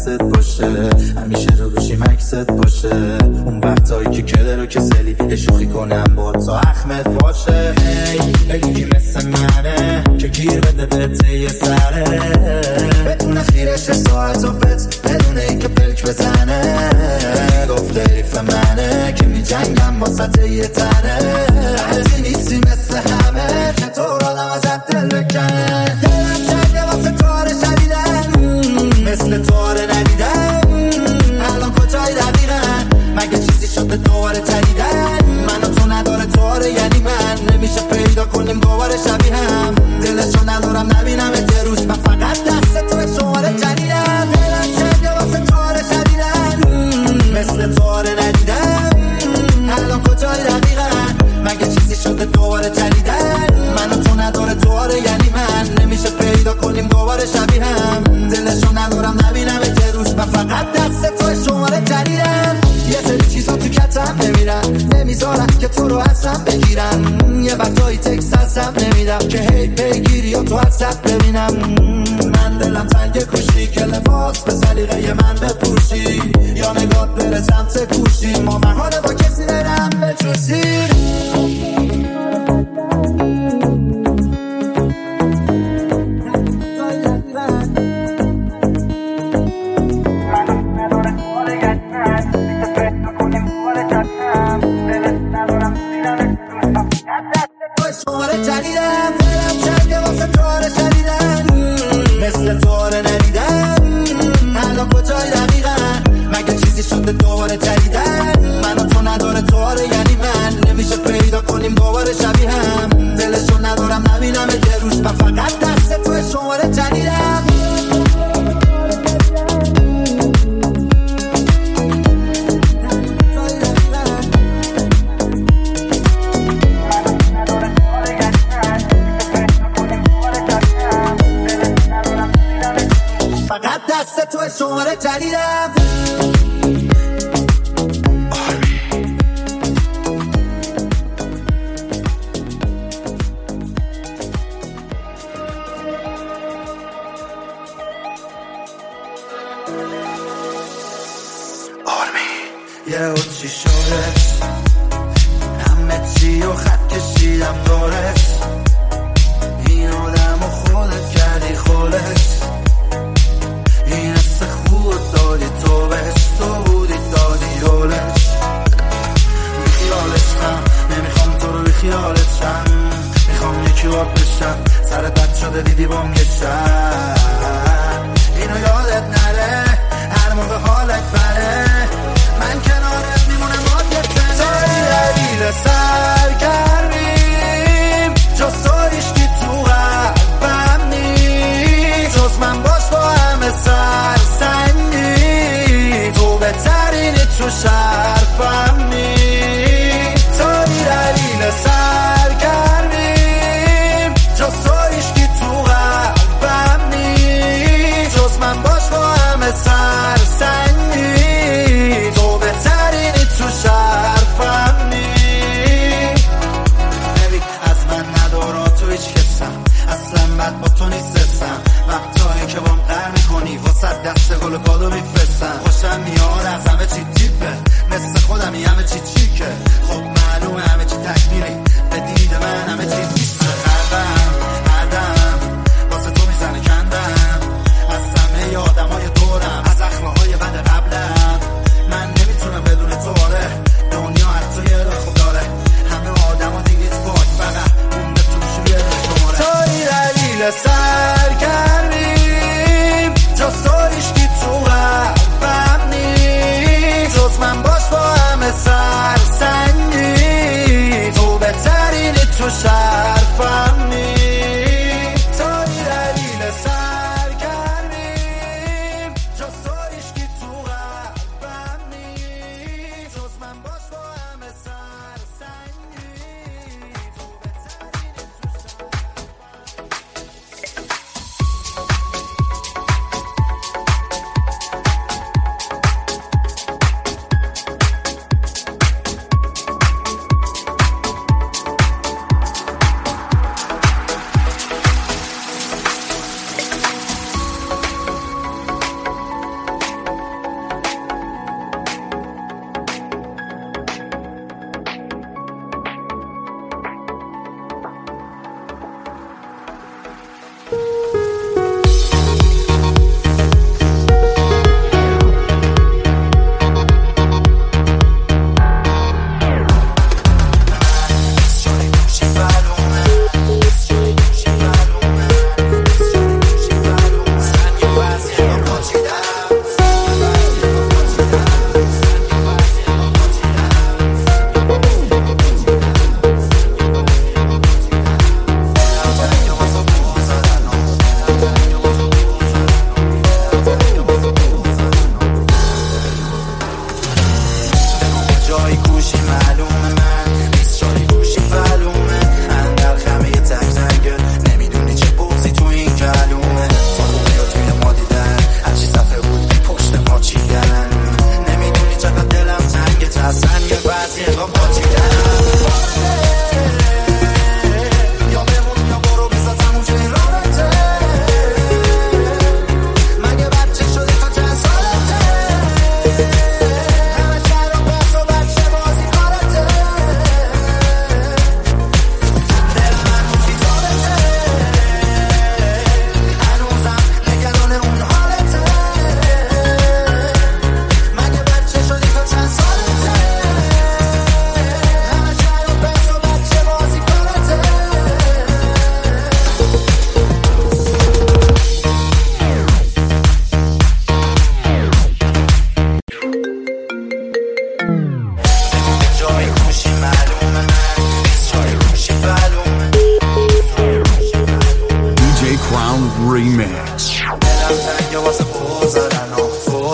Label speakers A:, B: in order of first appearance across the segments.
A: دستت باشه، همیشه رو گوشیم عکست باشه. اون وقتایی که کله رو کسلی شوخی کنم با تا اخمت باشه. بگو که مثل منه که گیر بده بهت یه سره، بتونه خیرش ساعت و بت بدونه ای که پلک بزنه. گفته ریف منه که می جنگم با سطح یه تنه. هرچی نیستی مثل همه چطور آدم ازت دل بکنه. دلم چنگه واسه تاره شدیدن، مثل تاره ندیدن. الان کجای دقیقن؟ مگه چیزی شده دوباره تریدن؟ من و تو نداره تاره یعنی من نمیشه پیدا کنیم دوباره شبیه هم. دلشو ندارم نبینم یه روز من فقط دست تو شماره جدیدم. دلم چنگه واسه تاره شدیدن، مثل تاره ندیدن. الان کجای دقیقن؟ مگه چیزی شده دوباره جدیدن؟ من و تو نداره تاره یعنی من نمیشه پیدا کنیم دوباره شبیه هم. دلشو ندارم نبینم یه روز من فقط دست تو شماره جدیدم. یه سری چیزا تو کتم نمیرن، نمیذارن که تو رو ازم بگیرن. یه وقتایی تکس ازم نمیدم که هی پیگیری و تو ازت ببینم. من دلم تنگ کشی که لباس به سلیقه من بپوشی، یا نگات بره سمت گوشی. ما محاله با کسی برم بجوشی. مثل تاره ندیدن. الان کجای دقیقن؟ مگه چیزی شده دوباره جدیدن؟ من و تو نداره تاره یعنی من نمیشه پیدا کنیم دوباره شبیه هم. دلشو ندارم نبینم یه روز من فقط دست تو شماره جدیدم. فقط دست تو شماره جدیدم. یه چی شده همه چی و خط کشیدم دورت. این آدم و خودت کردی خودت. این است خود دادی تو بهش، تو بودی دادی رولش. بی خیالشم نمیخوام تو رو بی خیالشم. میخوام یکی بار بشم سرت بد شده دیدی بام یه شب. اینو یادت نره هر موقع حالت بره، من کنارت میمونم آدیتنه. تایی دلیل سرگرمیم جز تو عشقی تو قلبم نیست. جز من باش با همه سرسنگی، تو بهترینی تو شرفم نیست. تایی دلیل سرگرمیم جز تو عشقی تو قلبم نیست. جز من باش با همه سرسنگی، تو بهترینی تو شرفم نیست. نبی از من ندارا تو هیچ کسم، اصلا بد با تو نیستم. وقتایی که بام قهر میکنی واسه دست گل و کادو میفرستم. خوشم میاد از همه چی تیپه، مثل خودمی همه چی چیکه. خب معلومه همه چی تکمیلی، به دید من همه چی نیست. قلبم واسه تو میزنه کندم، از همه آدم های دورم، از اخلاقهای بد قبلم. من نمیتونم بدون تو آره، دنیا حتی یه راه خوب داره. همه آدم ها دیگه باید فقط مونده توشون یه شماره. توی دلیل سرگرمیم جز تو عشقی تو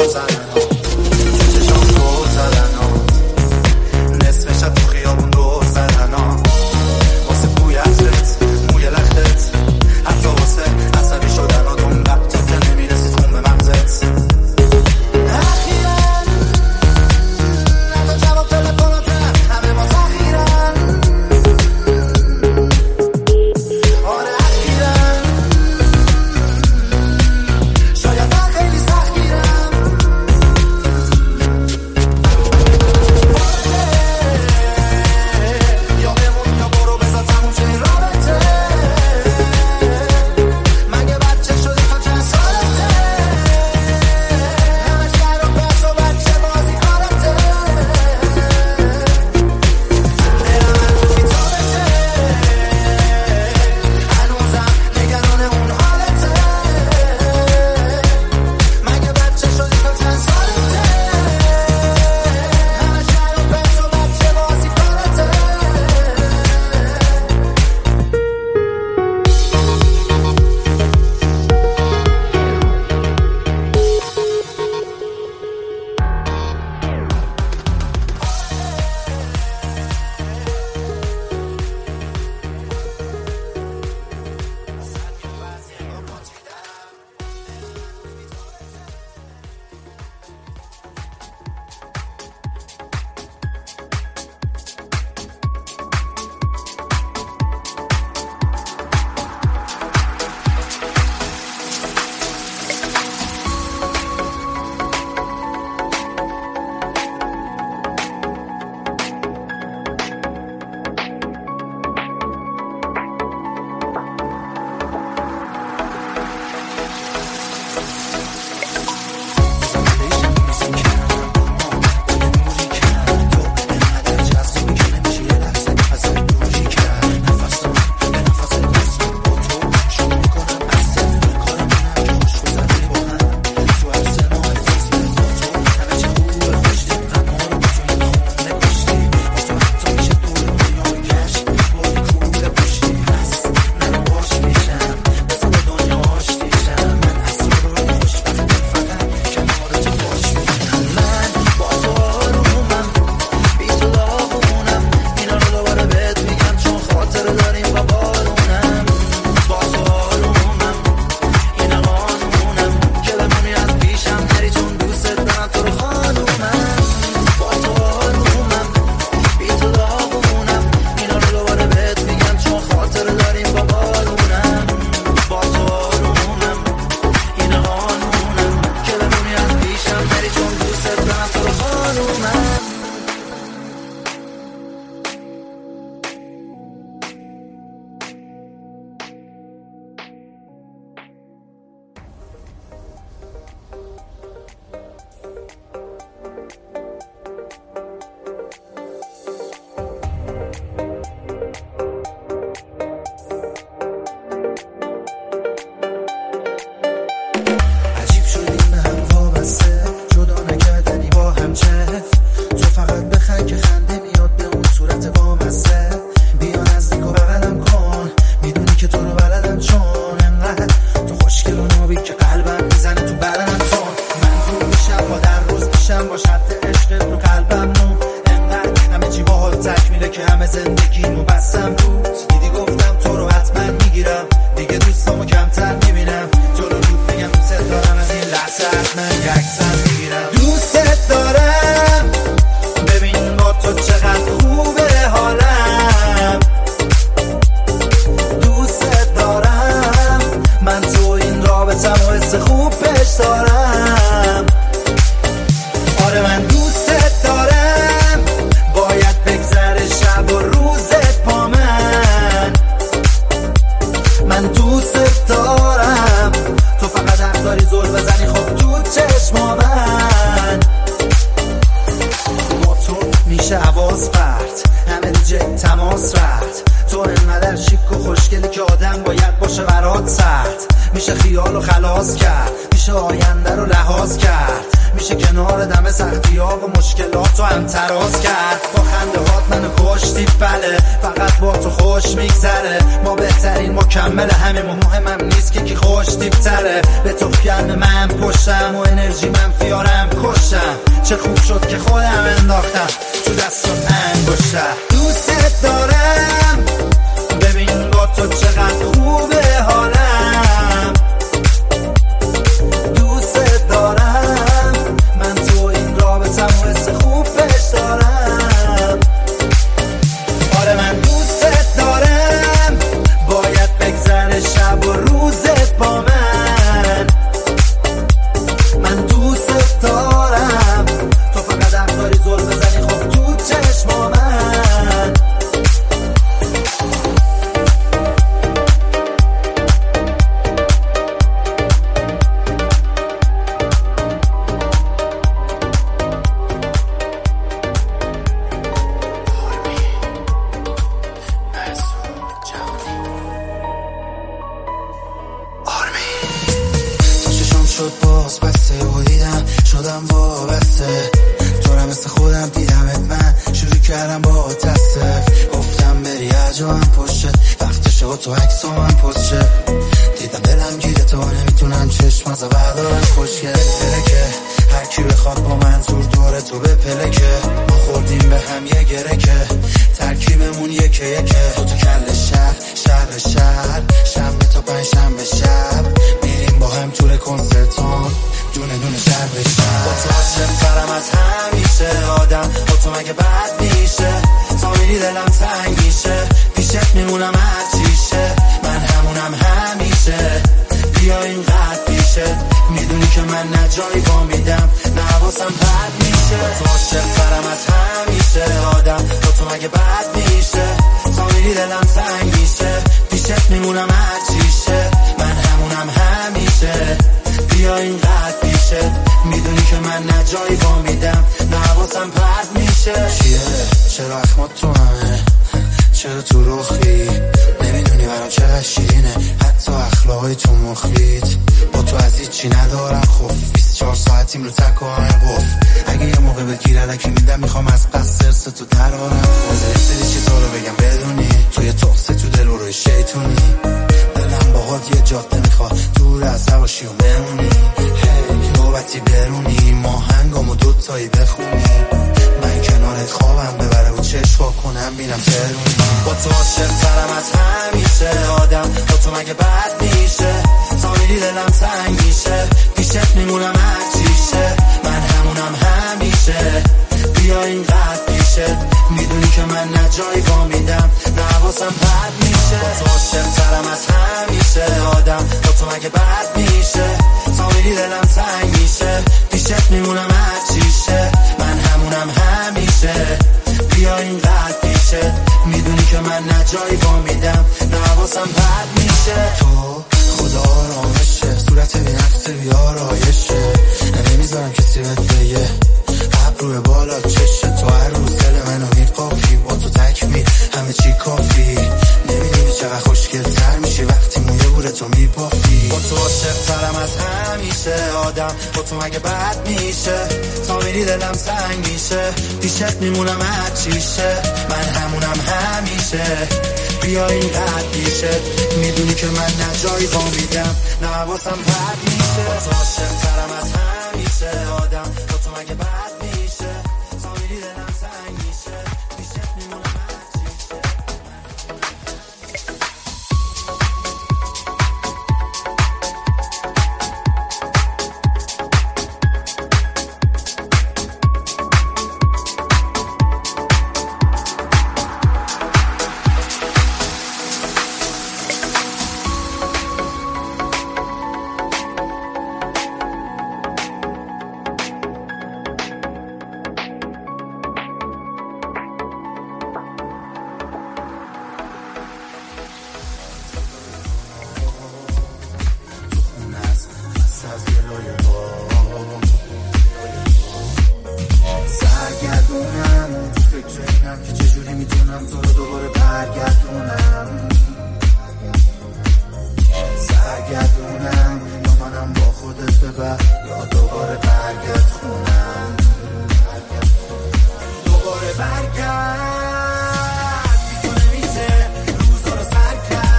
A: میشه همیشه کنار دم سختی ها و مشکلات رو هم تراز کرد. با خنده هات منو کشتی بله، فقط با تو خوش میگذره. ما بهترین مکمل همه مهمم نیست که کی خوش تیپتره. به تو گرم من پشتم و انرژی منفیارم کشم. چه خوب شد که خودم انداختم تو دستم انگشتر. دوست دارم ببین با تو چقدر خوبه حالم. دوست دارم من تو این رابطم و حس خوب پیش دارم. آره من دوست دارم، باید بگذره شب و روزت با من. من دوست دارم تو فقط حق داری زل بزنی خب تو چشم من.
B: شد باز بسته و دیدم شدم وابسته. تو را مثل خودم دیدمت، من شروع کردم با تصف. گفتم بری عجبم پشت وقتشه و تو عکس و من پشت. دیدم دلم گیره تو نمیتونم چشم از بردارم خوشگل که هر کی بخواد با منظور دور تو به پلکه. ما خوردیم به هم یه گره که ترکیبمون یکه یکه. تو کل شهر شنبه تا پنجشنبه شب میریم با هم طول کنسرتون دونه دونه شهر به شهر. با تو عاشق‌ترم از همیشه آدم، با تو مگه بد میشه؟ تا میری دلم تنگ میشه، پیشت میمونم هر چیشه. من همونم همیشه، بیا اینقدر پیشه. میدونی که من نه جایی با میدم نه حواسم پرد میشه. با تو عاشق‌ترم از همیشه آدم، با تو مگه بد میشه؟ تا میری دلم تنگ میشه، پیشت میمونم هر چیشه. من همونم همیشه، بیا اینقدر پیشه. میدونی که من نه جایی با میدم نه حواسم پرد میشه. چیه؟ چرا اخمات تو همه؟ چرا تو روخی؟ نمیدونی برام چقدر شیرینه حتی اخلاقای تو مخیت. با تو از هیچی ندارم خوف، 24 ساعتیم رو تک و همه قف. اگه یه موقع بگیر علکی میدم میخوام از پس سرس تو درارم. خوزه سری چیزا رو بگم بدونی توی تخصه تو دل و روی شیطونی. دلم باهات یه جاده میخواد دور از هواشی و بمونی. نوبتی برونی ما هنگامو دوتایی بخونی. من کنارت خوابم ببره و چشوا کنم بینم ترونی. با تو عاشق‌ترم از همیشه آدم، با تو مگه بد میشه؟ تا میری دلم تنگ میشه، پیشت میمونم هر چیشه. من همونم همیشه، بیا اینقدر پیشه. میدونی که من نه جایی با میدم نه حواسم پرد میشه. با تو عاشق‌ترم از همیشه آدم، با تو مگه بد میشه؟ تا میری دلم تنگ میشه، پیشت میمونم هر چیشه. من همونم همیشه، بیا اینقدر پیشه. میدونی که من نه جایی با میدم نه حواسم پرد میشه. تو خدا آرامشه، صورت بی نفس بیارایشه. نمیذارم کسی بهت بگه ابروی بالا چشه. تو هر روز دل منو میقافی، با تو تکمیل همه چی کافی. نمیدونی چقدر خوشگل تر میشی وقتی موی بوره تو میبافی. با تو عاشق‌ترم از همیشه آدم، با تو مگه بد میشه؟ تا میری دلم تنگ میشه، پیشت میمونم هر چیشه. من همونم همیشه، بیا اینقدر پیشه. میدونی که من نه جایی با میدم نه حواسم پرد میشه. با تو عاشق‌ترم از همیشه آدم، با تو مگه بد میشه؟ تا میری دلم تنگ میشه، پیشت میمونم هر چیشه. سرگردونم تو فکر اینم که چجوری میتونم تو رو دوباره برگردونم. سرگردونم یا منم با خودت ببر یا دوباره برگرد خونم، دوباره برگرد. بی تو نمیشه روزا رو سر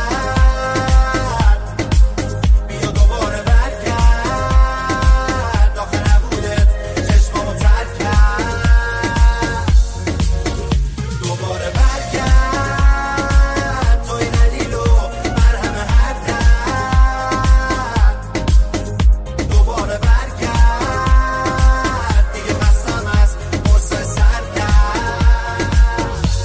B: کرد. بیا دوباره برگرد، آخه نبودت چشمامو تر کرد. دوباره برگرد، توی دلیل و مرهم هر درد. دوباره برگرد، دیگه خستم از قرص سر کرد.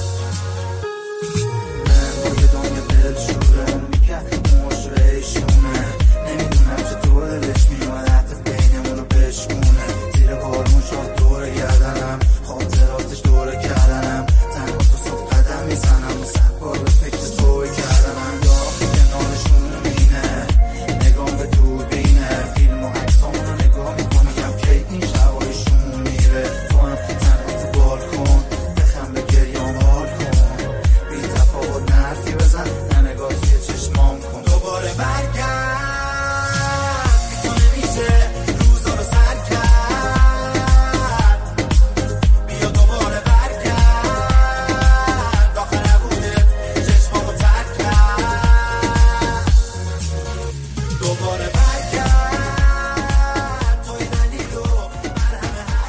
B: من روی دنیا دل شوره میکرد موش ریشونه، نمیدونم چطور دلش میومد حتی بینمونو بشکونه. زیر بارمون شاد دوره گردنم، خاطراتش دوره کردنم. تنها تو صبح قدم میزنم و 100 بار به فکر توی کردنم. یا کنارشون مینه نگام به دوربینه، فیلم و عکسامونو نگاه میکنیم کی این شبایشون میره. تو هم تنها تو بالکن بخم به گریام حال کن، بی تفاوت نرفی بزن نه نگاه توی چشمام کن. دوباره برگرد، بی تو نمیشه روزا رو سر کرد. بیا دوباره برگرد، آخه نبودت چشمامو تر کرد. دوباره برگرد، توی دلیل و مرهم هر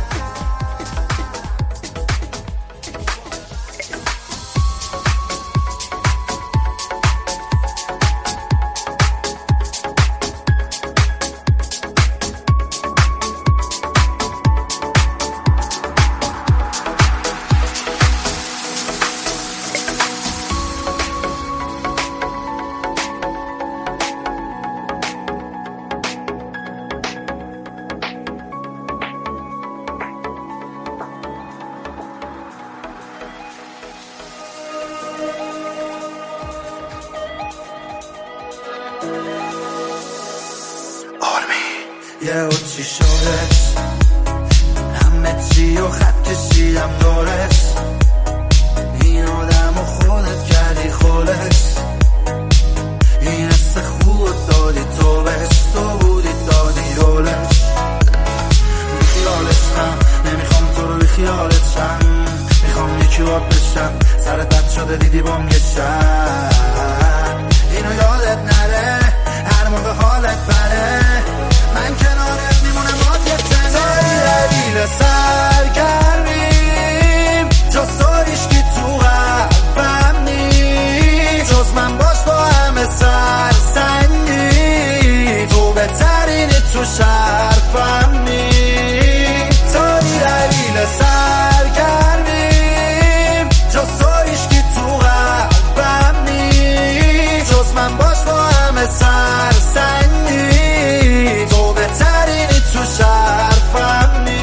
B: یه چی شدش، همه چی و خط کشیدم دورش. این آدم و خودت کردی خودش، این حس خوب دادی تو بهش، تو بودی دادی رولش. بی خیالشم نمیخوام تو رو بی خیالشم، میخوام یکی بار بشم سرت بد شده دیدی بام یه شب. اینو یادت نره هر موقع حالت بره، من کنارت میمونم با یه تنه. تایی دلیل سرگرمیم جز تو هیچکی تو قلبم نی، جز من باش با همه سرسنگی، تو بهترینی تو شرفم نی. تایی دلیل سرگرمیم جز تو هیچکی تو قلبم نی، جز من باش با همه سرسنگی، تو بهترینی تو شرفم نی.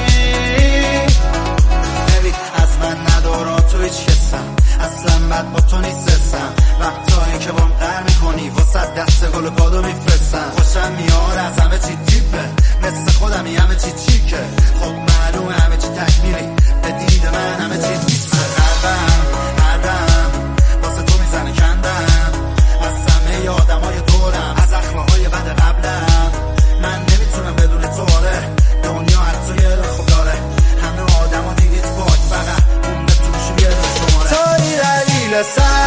B: نبی از من ندارا تو هیچ کسم، اصلا بد با تو نیستم. وقتایی که بام قهر میکنی واسه دست گل و کادو میفرستم. خوشم میاد از همه چی تیپه، مثل خودمی همه چی چیکه. خب معلومه همه چی تکمیلی، به دید من همه چی نیست. قلبم واسه تو میزنه کندم، از همه آدمای دورم، از اخلاقای بد قبلم. من نمیتونم بدون تو آره، دنیا حتی یه خوب داره. همه آدما دیدید باید فقط اون به توشون یه شماره. تایی دلیل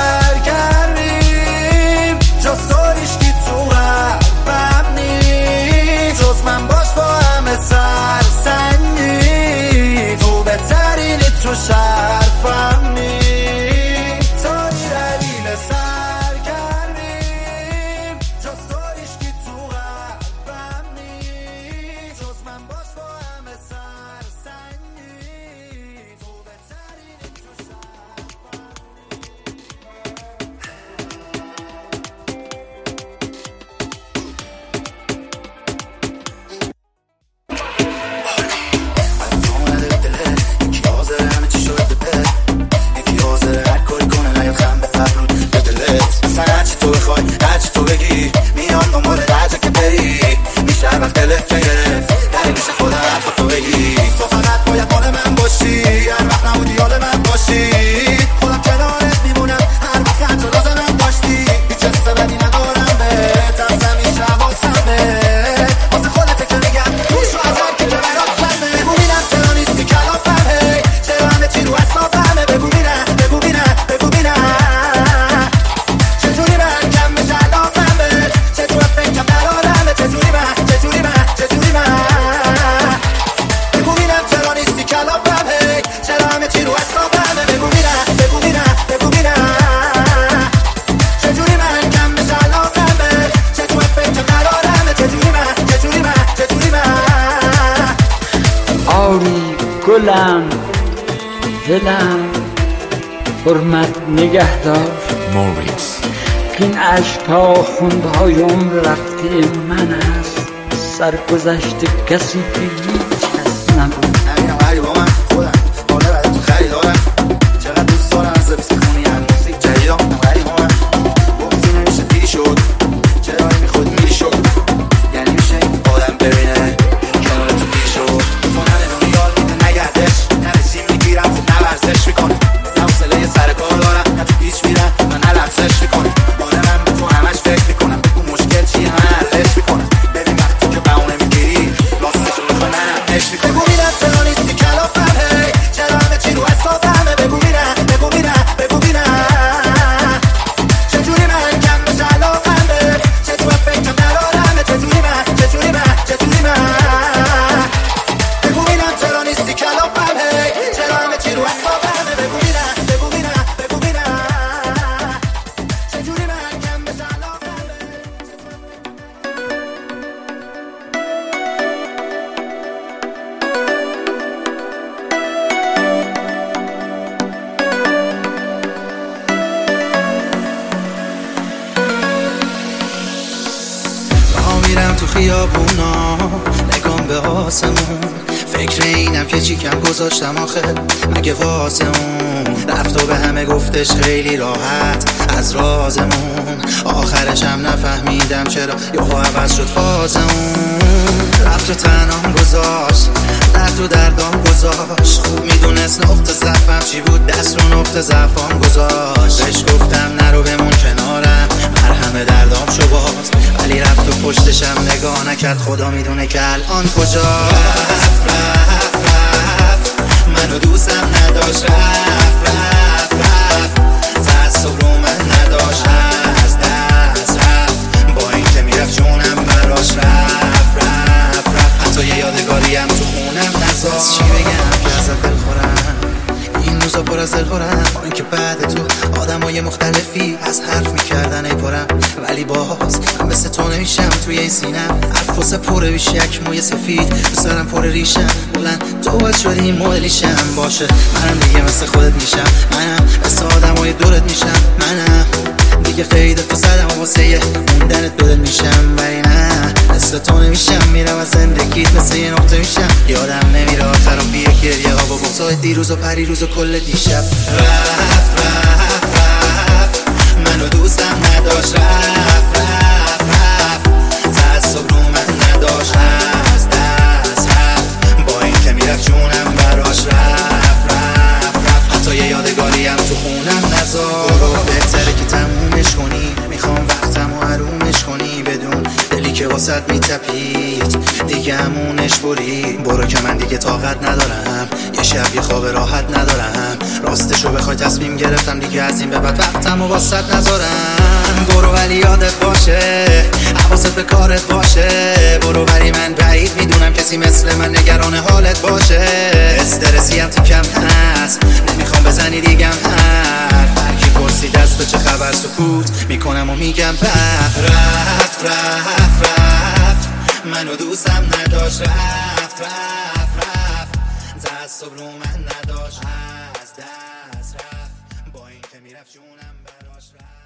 B: سرگرمیم جز تو هیچکی تو قلبم نی، جز من باش با همه سرسنگی، تو بهترینی تو شرفم نی. تایی دلیل سرگرمیم جز تو هیچکی تو قلبم نی، جز من باش با همه سرسنگی، تو بهترینی تو شرفم نی. تو نده دله یکی حاضر همه چی شده
C: بهاری گلم دلم حرمت نگهدار
D: موریکس
C: این عشق تا خوندهای عمر رفته من است سرگذشت کسی که هیچ کس نبود
B: همینم هری با من خودم باله بعد تو خریدارم چقدر دوست دارم از زفسی خونی هم موسیق جدیدم هری با من گفتی نمیشه دیری شد چرا میخود میری شد یعنی میشه این آدم ببینه کنار تو دیر شد تو نمیدونی یاد میده نگردش نرسیم میگیرم خوب نورزش میکنه نوصله سر کار دارم نه تو پیچ میرم و نه لفظش میکنه آره من به تو همش فکر میکنم بگو مشکل چیه من حلش میکنم ببین وقتی که بهونه میگیری راستشو بخوای منم عشق میکنم بگو میرم چرا نیستی کلافم هی چرا همه چی رو حسابمه بگو میرم بگو میرم بگو میرم چجوری من کم بشه علاقم به چجوری فکرم ندارم چجوری من بگو میرم چرا نیستی کلافم هی چرا همه چی رو حسابمه بگو میرم بگو میرم بگو میرم چجوری من کم بشه علاقم به راه میرم تو خیابونا نگام به آسمون فکر اینم که چی کم گذاشتم آخه مگه واسه اون رفت و به همه گفتش خیلی راحت از رازمون آخرش هم نفهمیدم چرا یهو عوض شد فازمون رفت و تنام گذاشت درد و دردام گذاشت خوب میدونست نقطه ضعفم چی بود دست رو نقطه ضعفام گذاشت بهش گفتم نرو بمون کنارم مرهم دردام شو باز ولی رفت و پشتشم نگاه نکرد خدا میدونه که الان کجا رفت منو دوستم نداشت رفت تعصب رو من نداشت از دست رفت با این که میرفت جونم براش رفت حتی یه یادگاریم تو خونم نذاشت از چی بگم که ازت دل خورم این روزا پر از دل خورم با اینکه بعد تو آدمای مختلفی از حرف میکردن ای پرم ولی باز من مثل تو نمیشم توی این سینم حرف واسه پره بیش یک موی سفید تو سرم پر ریشم بلند تو باید شدی این مدلیشم باشه منم دیگه مثل خودت میشم منم مثل آدمای دورت میشم منم دیگه خیلی تو زدم و واسه یه موندنت بدل میشم ولی نه مثل تو نمیشم میرم از زندگیت مثل یه نقطه میشم یادم نمیره آخرم بیه گریه ها با بغضای دیروز و پریروز و کل دیشب رفت منو دوستم نداشت رفت تعصب رو من نداشت از دست رفت با این که میرفت جونم براش رفت حتی یه یادگاریم تو خونم نذار بهتره که تمومش کنی میخوام وقتم و حرومش کنی بدون دلی که واسط میتپید دیگه همونش برو که من دیگه طاقت ندارم یه شب یه خواب راحت ندارم راستشو بخوای تصمیم گرفتم دیگه از این به بعد وقتم و واسط نذارم برو ولی یادت باشه حواست به کارت باشه برو ولی من بعید میدونم کسی مثل من نگران حالت باشه استرسی هم تیکم هست نمیخوام بزنی دیگم حرف هرکی پرسی دست چه خبر سکوت میکنم و میگم رفت منو دوستم نداشت رفت تعصب رو من نداشت از دست رفت با این که میرفت جونم براش رفت